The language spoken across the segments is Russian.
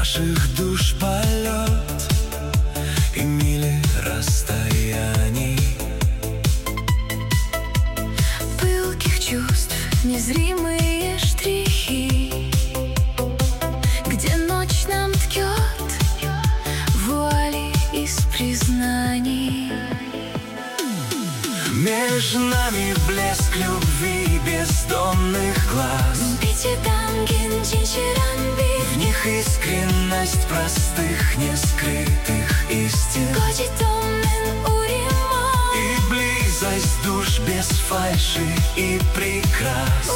наших душ полет и мили расстояний, пылких чувств незримые штрихи, где ночь нам ткет вуали из признаний. Между нами блеск любви бездонных глаз, в них искренность простых, нескрытых истин, и близость душ без фальши и прикрас,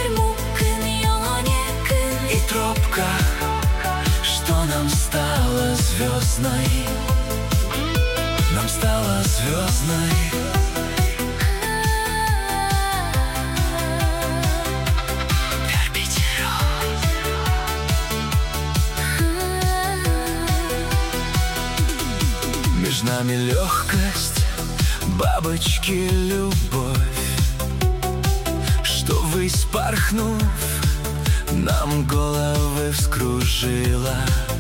и тропка, что нам стала звездной, нам стала звездной. Между нами легкость, бабочки любовь, что ввысь порхнув, нам головы вскружила.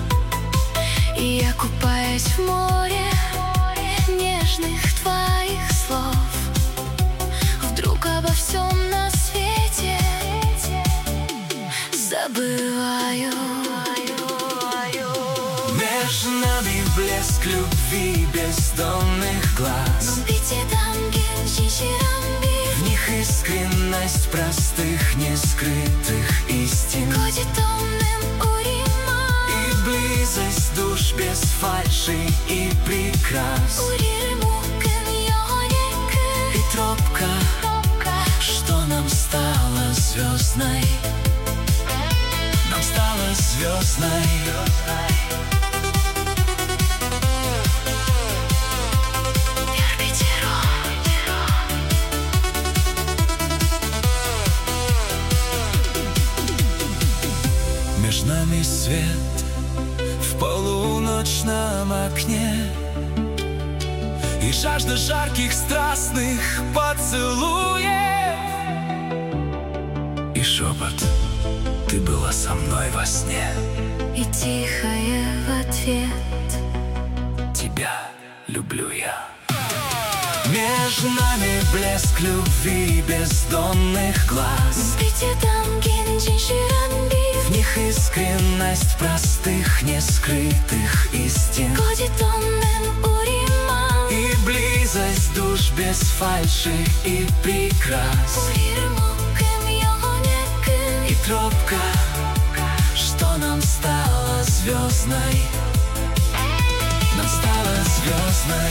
И я, купаясь в море нежных твоих слов, вдруг обо всем на свете забываю. Между нами блеск любви бездонных глаз, в них искренность простых, нескрытых истин, и близость душ без фальши и прикрас, и тропка, что нам стала звездной, нам стала звездной. Между нами свет в полуночном окне, и жажда жарких страстных поцелуев, и шепот: ты была со мной во сне, и тихое в ответ: тебя люблю я. Между нами блеск любви бездонных глаз, в них искренность простых, нескрытых истин, и близость душ без фальши и прикрас, и тропка, что нам стала звездной, нам стала звездной.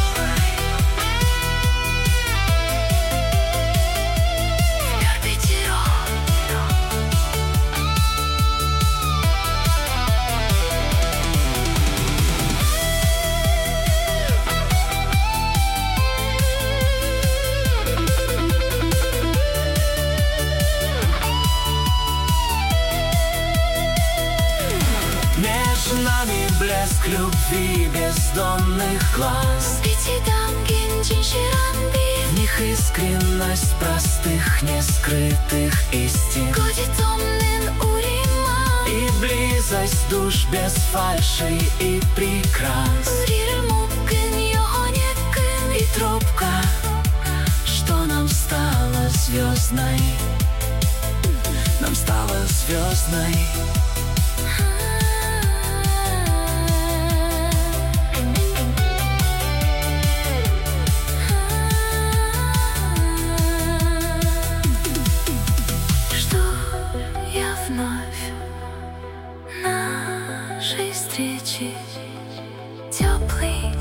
Между нами блеск любви бездонных глаз, в них искренность простых, нескрытых истин, и близость душ без фальши и прикрас, и тропка, что нам стала звездной, нам стала звездной. Нашей встречи теплый